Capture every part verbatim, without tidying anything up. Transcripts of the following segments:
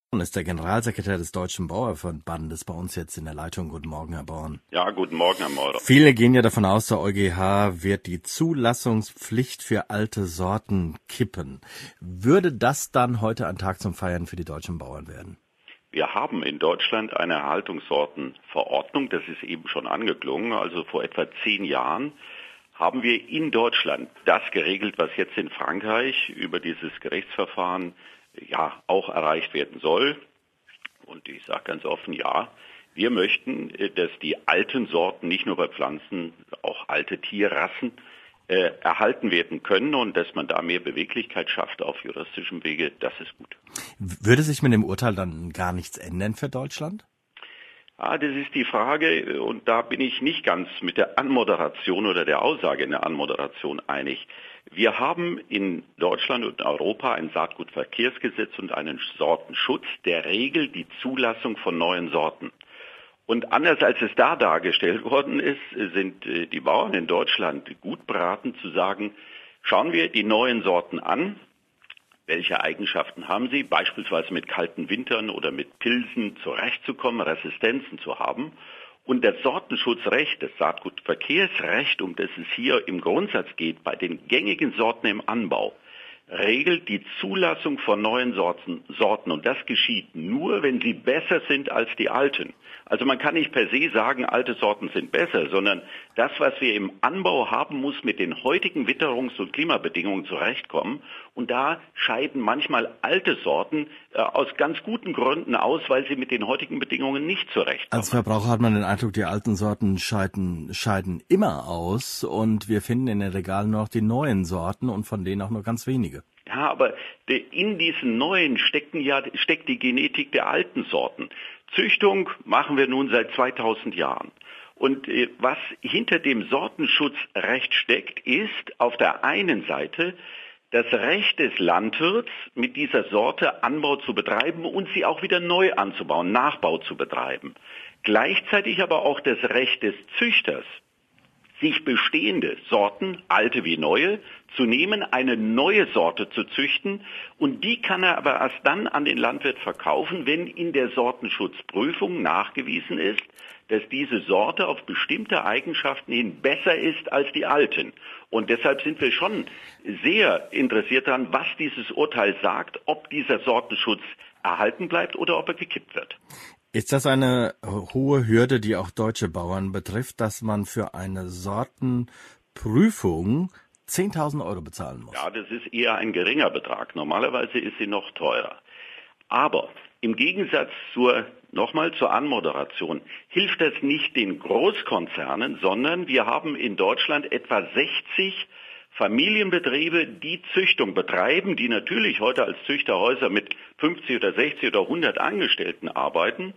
Ist der Generalsekretär des Deutschen Bauernverbandes bei uns jetzt in der Leitung. Guten Morgen, Herr Born. Ja, guten Morgen, Herr Maurer. Viele gehen ja davon aus, der EuGH wird die Zulassungspflicht für alte Sorten kippen. Würde das dann heute ein Tag zum Feiern für die deutschen Bauern werden? Wir haben in Deutschland eine Erhaltungssortenverordnung, das ist eben schon angeklungen, also vor etwa zehn Jahren haben wir in Deutschland das geregelt, was jetzt in Frankreich über dieses Gerichtsverfahren ja auch erreicht werden soll. Und ich sage ganz offen, ja, wir möchten, dass die alten Sorten, nicht nur bei Pflanzen, auch alte Tierrassen äh, erhalten werden können und dass man da mehr Beweglichkeit schafft auf juristischem Wege, das ist gut. Würde sich mit dem Urteil dann gar nichts ändern für Deutschland? Ah, das ist die Frage und da bin ich nicht ganz mit der Anmoderation oder der Aussage in der Anmoderation einig. Wir haben in Deutschland und Europa ein Saatgutverkehrsgesetz und einen Sortenschutz, der regelt die Zulassung von neuen Sorten. Und anders als es da dargestellt worden ist, sind die Bauern in Deutschland gut beraten zu sagen, schauen wir die neuen Sorten an. Welche Eigenschaften haben sie, beispielsweise mit kalten Wintern oder mit Pilzen zurechtzukommen, Resistenzen zu haben? Und das Sortenschutzrecht, das Saatgutverkehrsrecht, um das es hier im Grundsatz geht, bei den gängigen Sorten im Anbau, regelt die Zulassung von neuen Sorten, Sorten. Und das geschieht nur, wenn sie besser sind als die alten. Also man kann nicht per se sagen, alte Sorten sind besser, sondern das, was wir im Anbau haben, muss mit den heutigen Witterungs- und Klimabedingungen zurechtkommen. Und da scheiden manchmal alte Sorten äh, aus ganz guten Gründen aus, weil sie mit den heutigen Bedingungen nicht zurechtkommen. Als Verbraucher hat man den Eindruck, die alten Sorten scheiden, scheiden immer aus und wir finden in den Regalen noch die neuen Sorten und von denen auch nur ganz wenige. Ja, aber in diesen neuen stecken ja, steckt die Genetik der alten Sorten. Züchtung machen wir nun seit zweitausend Jahren. Und äh, was hinter dem Sortenschutzrecht steckt, ist auf der einen Seite das Recht des Landwirts, mit dieser Sorte Anbau zu betreiben und sie auch wieder neu anzubauen, Nachbau zu betreiben. Gleichzeitig aber auch das Recht des Züchters, sich bestehende Sorten, alte wie neue, zu nehmen, eine neue Sorte zu züchten und die kann er aber erst dann an den Landwirt verkaufen, wenn in der Sortenschutzprüfung nachgewiesen ist, dass diese Sorte auf bestimmte Eigenschaften hin besser ist als die alten. Und deshalb sind wir schon sehr interessiert daran, was dieses Urteil sagt, ob dieser Sortenschutz erhalten bleibt oder ob er gekippt wird. Ist das eine hohe Hürde, die auch deutsche Bauern betrifft, dass man für eine Sortenprüfung zehntausend Euro bezahlen muss? Ja, das ist eher ein geringer Betrag. Normalerweise ist sie noch teurer. Aber im Gegensatz zur, nochmal zur Anmoderation, hilft das nicht den Großkonzernen, sondern wir haben in Deutschland etwa sechzig Familienbetriebe, die Züchtung betreiben, die natürlich heute als Züchterhäuser mit fünfzig oder sechzig oder hundert Angestellten arbeiten.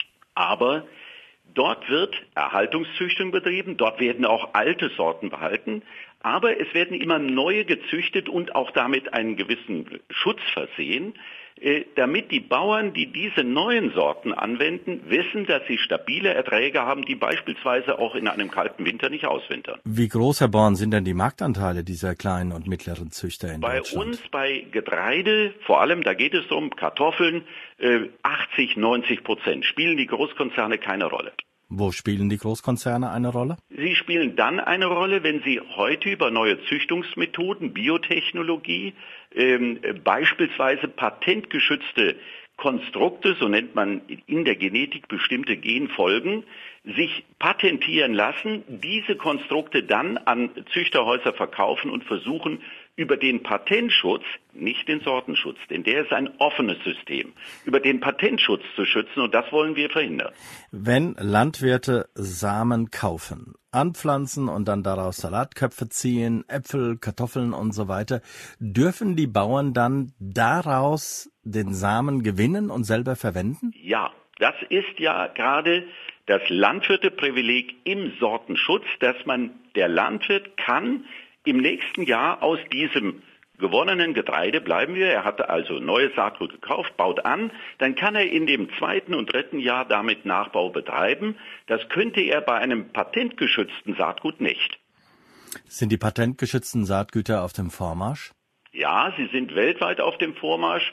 Aber dort wird Erhaltungszüchtung betrieben, dort werden auch alte Sorten behalten, aber es werden immer neue gezüchtet und auch damit einen gewissen Schutz versehen, damit die Bauern, die diese neuen Sorten anwenden, wissen, dass sie stabile Erträge haben, die beispielsweise auch in einem kalten Winter nicht auswintern. Wie groß, Herr Born, sind denn die Marktanteile dieser kleinen und mittleren Züchter in bei Deutschland? Bei uns, bei Getreide, vor allem, da geht es um Kartoffeln, achtzig, neunzig Prozent, spielen die Großkonzerne keine Rolle. Wo spielen die Großkonzerne eine Rolle? Sie spielen dann eine Rolle, wenn sie heute über neue Züchtungsmethoden, Biotechnologie, ähm, beispielsweise patentgeschützte Konstrukte, so nennt man in der Genetik bestimmte Genfolgen, sich patentieren lassen, diese Konstrukte dann an Züchterhäuser verkaufen und versuchen, über den Patentschutz, nicht den Sortenschutz, denn der ist ein offenes System, über den Patentschutz zu schützen und das wollen wir verhindern. Wenn Landwirte Samen kaufen, anpflanzen und dann daraus Salatköpfe ziehen, Äpfel, Kartoffeln und so weiter, dürfen die Bauern dann daraus den Samen gewinnen und selber verwenden? Ja, das ist ja gerade das Landwirteprivileg im Sortenschutz, dass man, der Landwirt kann im nächsten Jahr aus diesem gewonnenen Getreide, bleiben wir, er hatte also neues Saatgut gekauft, baut an, dann kann er in dem zweiten und dritten Jahr damit Nachbau betreiben. Das könnte er bei einem patentgeschützten Saatgut nicht. Sind die patentgeschützten Saatgüter auf dem Vormarsch? Ja, sie sind weltweit auf dem Vormarsch.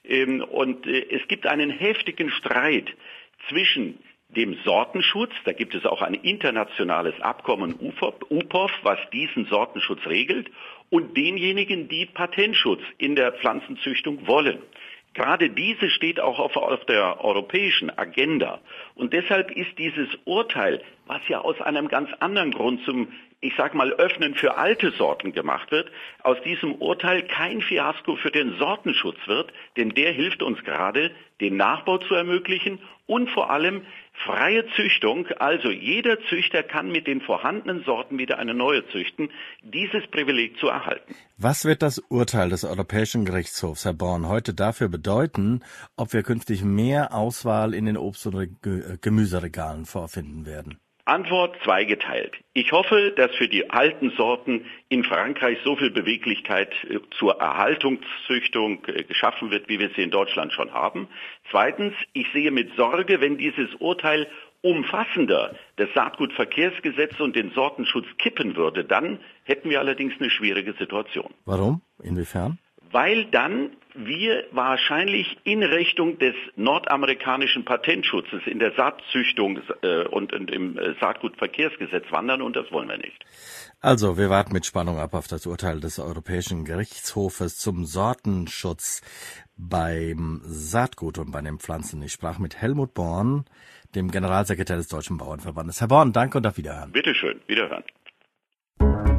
Und es gibt einen heftigen Streit zwischen dem Sortenschutz, da gibt es auch ein internationales Abkommen U P O V, was diesen Sortenschutz regelt, und denjenigen, die Patentschutz in der Pflanzenzüchtung wollen. Gerade diese steht auch auf, auf der europäischen Agenda. Und deshalb ist dieses Urteil, was ja aus einem ganz anderen Grund zum, ich sag mal, Öffnen für alte Sorten gemacht wird, aus diesem Urteil kein Fiasko für den Sortenschutz wird, denn der hilft uns gerade, den Nachbau zu ermöglichen und vor allem freie Züchtung, also jeder Züchter kann mit den vorhandenen Sorten wieder eine neue züchten, dieses Privileg zu erhalten. Was wird das Urteil des Europäischen Gerichtshofs, Herr Born, heute dafür bedeuten, ob wir künftig mehr Auswahl in den Obst- und Gemüseregalen vorfinden werden? Antwort zweigeteilt. Ich hoffe, dass für die alten Sorten in Frankreich so viel Beweglichkeit äh, zur Erhaltungszüchtung äh, geschaffen wird, wie wir sie in Deutschland schon haben. Zweitens, ich sehe mit Sorge, wenn dieses Urteil umfassender das Saatgutverkehrsgesetz und den Sortenschutz kippen würde, dann hätten wir allerdings eine schwierige Situation. Warum? Inwiefern? Weil dann wir wahrscheinlich in Richtung des nordamerikanischen Patentschutzes in der Saatzüchtung äh, und, und im äh, Saatgutverkehrsgesetz wandern, und das wollen wir nicht. Also, wir warten mit Spannung ab auf das Urteil des Europäischen Gerichtshofes zum Sortenschutz beim Saatgut und bei den Pflanzen. Ich sprach mit Helmut Born, dem Generalsekretär des Deutschen Bauernverbandes. Herr Born, danke und auf Wiederhören. Bitte schön, Wiederhören.